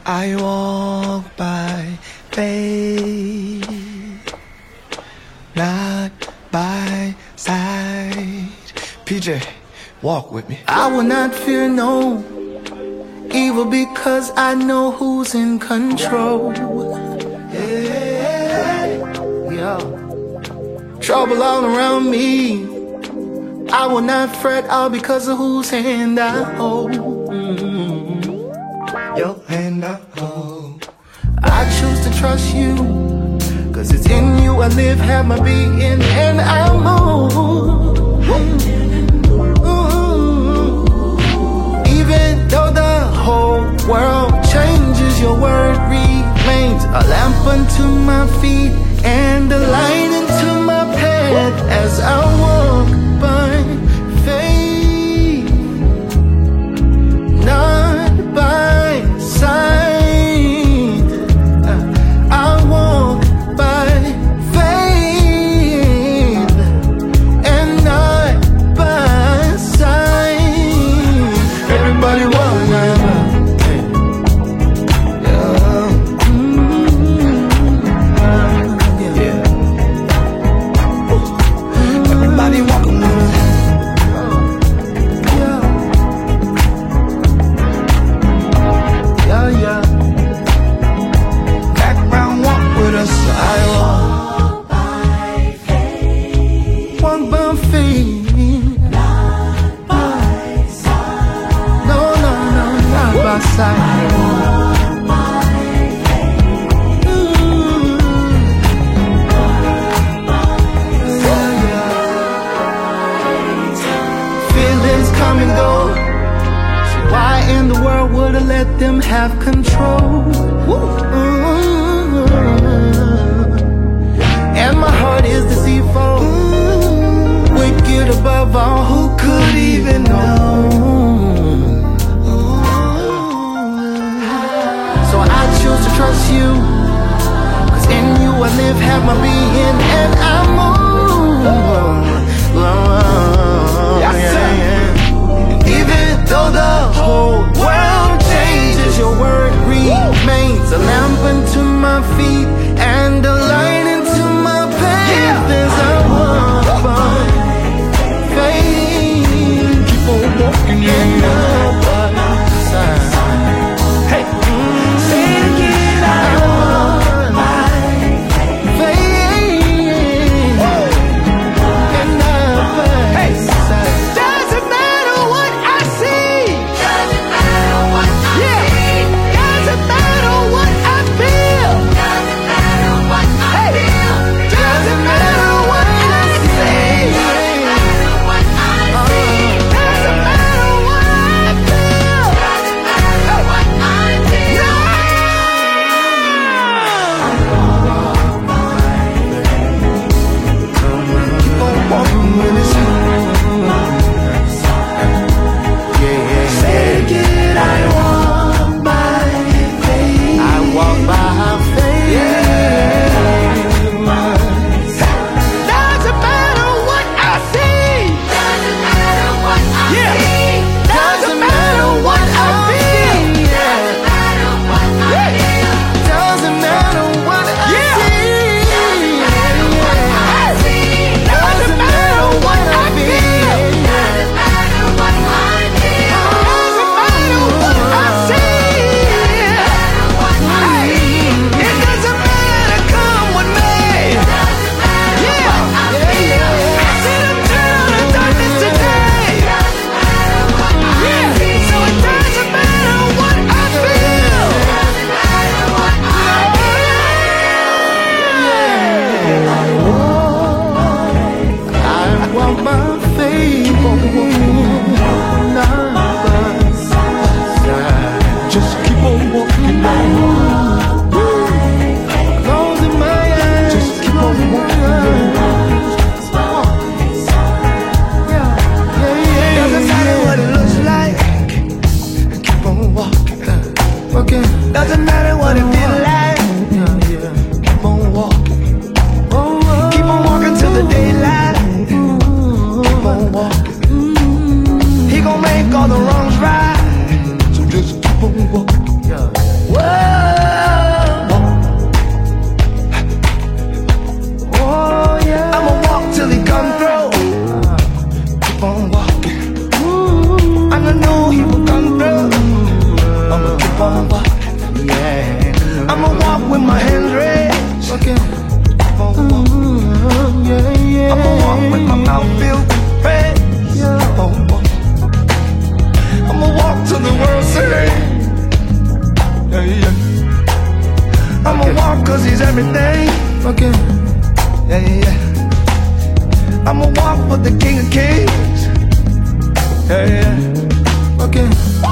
I walk by faith, not by sight. PJ, walk with me. I will not fear no evil because I know who's in control. Yeah. Trouble all around me, I will not fret all because of whose hand I hold. Your hand I hold. I choose to trust you, cause it's in you I live, have my being, and I move. Even though the whole world changes, your word remains a lamp unto my feet and a light into my path as I walk by faith, not by sight. I walk by faith and not by sight. Everybody walk now. Everybody walking with us. Yeah. Background walk with us. I walk by faith. Walk by faith. Not by sight. No, not by sight. Come and go. So why in the world would I let them have control? And my heart is deceitful, wicked above all, who could even know? So I choose to trust you, cause in you I live, have my being, and I move. Even though the whole world changes, your word remains a lamp unto my feet and a light into my path as I walk by faith. Keep on walking in by sight. Hey, say it again. I walk by faith and not by sight. Doesn't matter what I see. Doesn't matter what I see. Doesn't matter what I feel. Doesn't matter what I feel. Doesn't matter what I see. Doesn't matter what I see. Doesn't matter what I feel. Doesn't matter what I feel. Keep on walking with us. Take it, I walk by faith. I walk by faith. Doesn't matter what I see. Doesn't matter what I see. Doesn't matter what I feel. Doesn't matter what I feel. Doesn't matter what I see. Doesn't matter what I feel. Doesn't matter what I feel. Doesn't matter what I see. It doesn't matter, come with me. Doesn't matter what I feel. I see the turn of darkness today. Doesn't matter what I see. So it doesn't matter what I feel. Doesn't matter what I feel. I walk by faith, not by sight. Just keep on walking on. Closing my eyes. Just keep on walking. Doesn't matter what it looks like. Keep on walking. Doesn't matter what it feels like. Keep on walking. Keep on walking till the daylight. Keep on walking. He gon' make all the wrongs right. So just keep on walking. What? I'ma walk cause he's everything. Okay. Yeah, yeah, yeah. I'ma walk with the King of Kings. Yeah, yeah. Okay.